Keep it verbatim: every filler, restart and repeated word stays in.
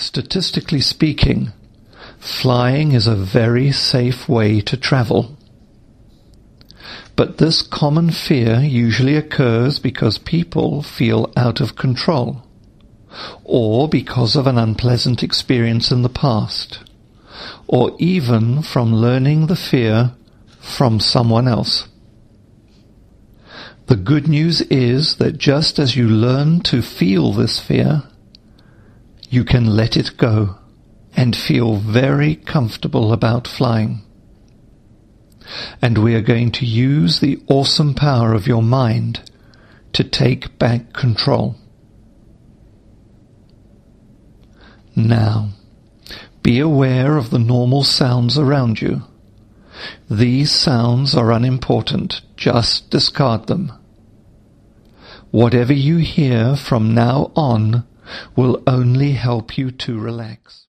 Statistically speaking, flying is a very safe way to travel. But this common fear usually occurs because people feel out of control, or because of an unpleasant experience in the past, or even from learning the fear from someone else. The good news is that just as you learn to feel this fear, you can let it go and feel very comfortable about flying. And we are going to use the awesome power of your mind to take back control. Now, be aware of the normal sounds around you. These sounds are unimportant. Just discard them. Whatever you hear from now on will only help you to relax.